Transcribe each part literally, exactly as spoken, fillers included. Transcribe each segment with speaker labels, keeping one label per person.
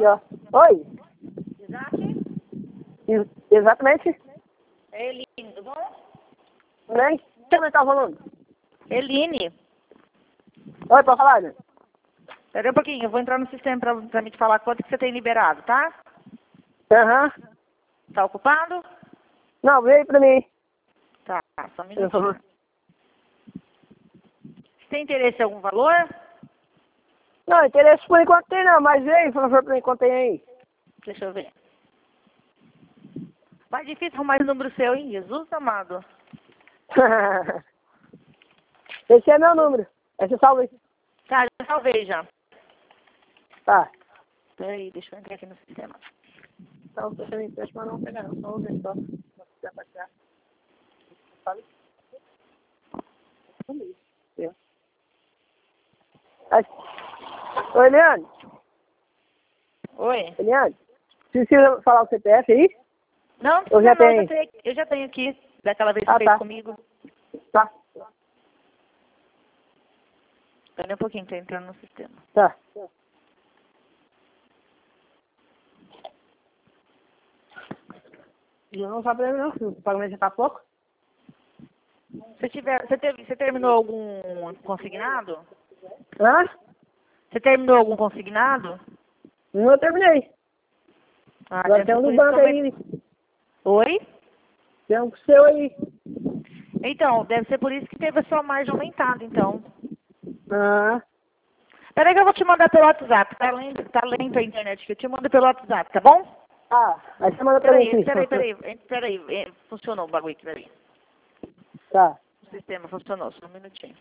Speaker 1: aqui, ó. Oi?
Speaker 2: Isaac?
Speaker 1: Ex- Exatamente.
Speaker 2: É Eline, tudo bom?
Speaker 1: Nem quem você tá falando?
Speaker 2: Eline.
Speaker 1: Oi, pode falar, né?
Speaker 2: Espera um pouquinho, eu vou entrar no sistema pra, pra me te falar quanto que você tem liberado, tá?
Speaker 1: Aham.
Speaker 2: Tá ocupado?
Speaker 1: Não, veio pra mim.
Speaker 2: Tá, só um
Speaker 1: Por
Speaker 2: minutinho.
Speaker 1: favor.
Speaker 2: Você tem interesse em algum valor?
Speaker 1: Não, interesse por enquanto tem não, mas veio, por favor, por enquanto tem aí.
Speaker 2: Deixa eu ver. Mais difícil arrumar esse número seu, hein? Jesus amado.
Speaker 1: Esse é meu número. Esse salve aí.
Speaker 2: Tá, já salvei já.
Speaker 1: Tá.
Speaker 2: Peraí, deixa eu entrar aqui no sistema.
Speaker 1: Tá, eu tô sem interesse, mas não pegar não. Só vou ver só. Se quiser passear. Sabe? Eu. Aí. Oi, Eliane.
Speaker 2: Oi?
Speaker 1: Eliane. Precisa falar o C P F aí?
Speaker 2: Não,
Speaker 1: Eu
Speaker 2: não,
Speaker 1: já
Speaker 2: não, eu
Speaker 1: tenho.
Speaker 2: já tenho, eu já tenho aqui, daquela vez que
Speaker 1: Ah,
Speaker 2: fez
Speaker 1: tá.
Speaker 2: comigo.
Speaker 1: Tá.
Speaker 2: Espera um pouquinho, tô entrando no sistema.
Speaker 1: Tá. Eu não sabe não, o pagamento já tá pouco.
Speaker 2: Você, tiver, você, teve, você terminou algum consignado?
Speaker 1: Hã?
Speaker 2: Você terminou algum consignado?
Speaker 1: Não terminei.
Speaker 2: Ah,
Speaker 1: Agora
Speaker 2: deve
Speaker 1: tem
Speaker 2: ser
Speaker 1: um
Speaker 2: por
Speaker 1: do
Speaker 2: isso que
Speaker 1: banco
Speaker 2: eu
Speaker 1: aí.
Speaker 2: me- Oi?
Speaker 1: Tem um seu aí.
Speaker 2: Então, deve ser por isso que teve a sua margem aumentada, então.
Speaker 1: Ah,
Speaker 2: Peraí que eu vou te mandar pelo WhatsApp. Tá lento, tá lento a internet que eu te mando pelo WhatsApp, tá bom?
Speaker 1: ah, aí você manda pra mim
Speaker 2: Peraí,
Speaker 1: aqui.
Speaker 2: peraí, peraí, peraí. é, Funcionou o bagulho aqui, peraí.
Speaker 1: Tá.
Speaker 2: O sistema funcionou, só um minutinho.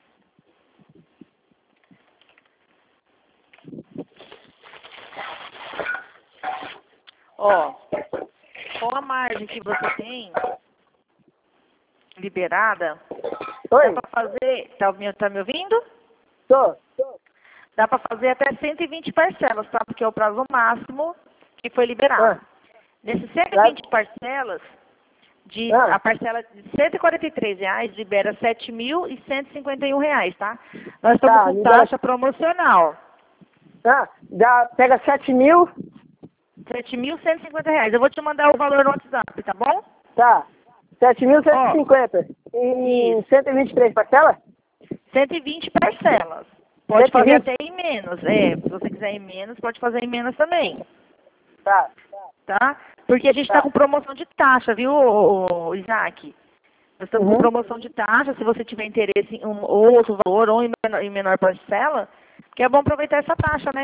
Speaker 2: Ó, com a margem que você tem liberada,
Speaker 1: Oi?
Speaker 2: dá pra fazer. Tá, me- tá me ouvindo?
Speaker 1: Tô.
Speaker 2: Dá pra fazer até cento e vinte parcelas, tá? Porque é o prazo máximo que foi liberado.
Speaker 1: Ah,
Speaker 2: Nessas cento e vinte parcelas, de,
Speaker 1: Ah.
Speaker 2: a parcela de cento e quarenta e três reais libera sete mil e cento e cinquenta e um reais, tá? Nós estamos
Speaker 1: Tá,
Speaker 2: com
Speaker 1: libera-
Speaker 2: taxa promocional.
Speaker 1: ah, dá, pega sete mil.
Speaker 2: sete mil cento e cinquenta reais. Eu vou te mandar o valor no WhatsApp, tá bom?
Speaker 1: Tá. sete mil cento e cinquenta. Em
Speaker 2: Isso.
Speaker 1: cento e vinte e três parcelas?
Speaker 2: cento e vinte parcelas. Pode
Speaker 1: cento e
Speaker 2: fazer
Speaker 1: vinte?
Speaker 2: até em menos. É, se você quiser em menos, pode fazer em menos também.
Speaker 1: Tá.
Speaker 2: Tá? Porque a gente está
Speaker 1: Tá.
Speaker 2: com promoção de taxa, viu, ô, ô, Isaac? Nós estamos
Speaker 1: Uhum.
Speaker 2: com promoção de taxa, se você tiver interesse em um ou outro valor ou em menor, em menor parcela, que é bom aproveitar essa taxa, né?